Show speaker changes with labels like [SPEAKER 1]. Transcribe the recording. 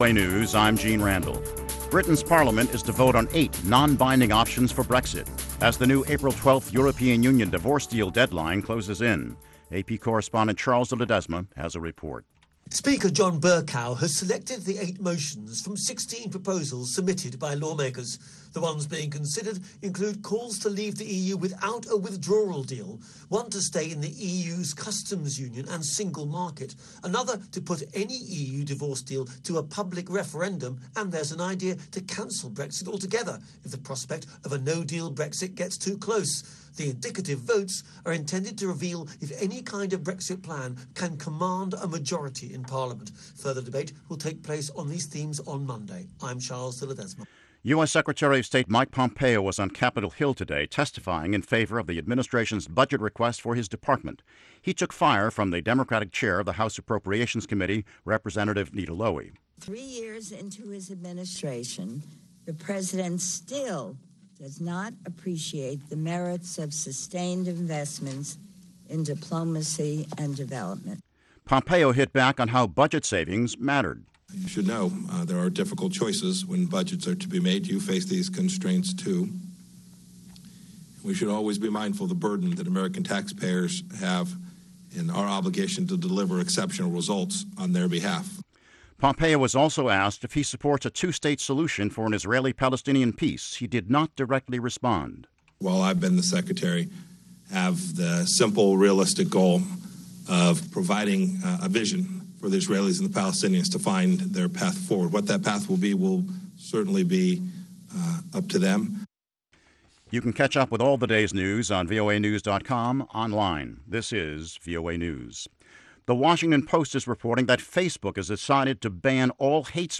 [SPEAKER 1] News, I'm Gene Randall. Britain's Parliament is to vote on 8 non-binding options for Brexit as the new April 12th European Union divorce deal deadline closes in. AP correspondent Charles de Ledesma has a report.
[SPEAKER 2] Speaker John Bercow has selected the 8 motions from 16 proposals submitted by lawmakers. The ones being considered include calls to leave the EU without a withdrawal deal, one to stay in the EU's customs union and single market, another to put any EU divorce deal to a public referendum, and there's an idea to cancel Brexit altogether if the prospect of a no-deal Brexit gets too close. The indicative votes are intended to reveal if any kind of Brexit plan can command a majority in Parliament. Further debate will take place on these themes on Monday. I'm Charles de Ledesma.
[SPEAKER 1] U.S. Secretary of State Mike Pompeo was on Capitol Hill today testifying in favor of the administration's budget request for his department. He took fire from the Democratic chair of the House Appropriations Committee, Representative Nita Lowey.
[SPEAKER 3] 3 years into his administration, the president still does not appreciate the merits of sustained investments in diplomacy and development.
[SPEAKER 1] Pompeo hit back on how budget savings mattered.
[SPEAKER 4] You should know there are difficult choices when budgets are to be made. You face these constraints too. We should always be mindful of the burden that American taxpayers have in our obligation to deliver exceptional results on their behalf.
[SPEAKER 1] Pompeo was also asked if he supports a two-state solution for an Israeli-Palestinian peace. He did not directly respond.
[SPEAKER 4] While I've been the secretary, have the simple, realistic goal of providing a vision for the Israelis and the Palestinians to find their path forward. What that path will be will certainly be up to them.
[SPEAKER 1] You can catch up with all the day's news on voanews.com online. This is VOA News. The Washington Post is reporting that Facebook has decided to ban all hate